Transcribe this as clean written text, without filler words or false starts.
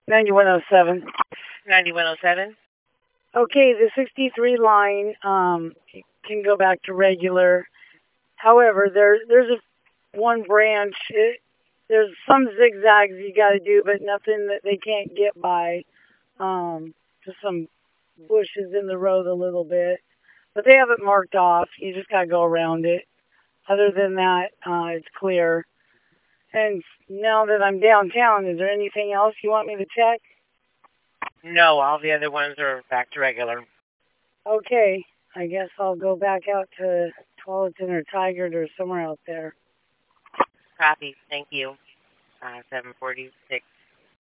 9107. 9107. Okay, the 63 line can go back to regular. However, there's one branch. There's some zigzags you got to do, but nothing that they can't get by. Just some bushes in the road a little bit. But they have it marked off. You just got to go around it. Other than that, it's clear. And now that I'm downtown, is there anything else you want me to check? No, all the other ones are back to regular. Okay, I guess I'll go back out to Tualatin or Tigard or somewhere out there. Copy. Thank you. 746.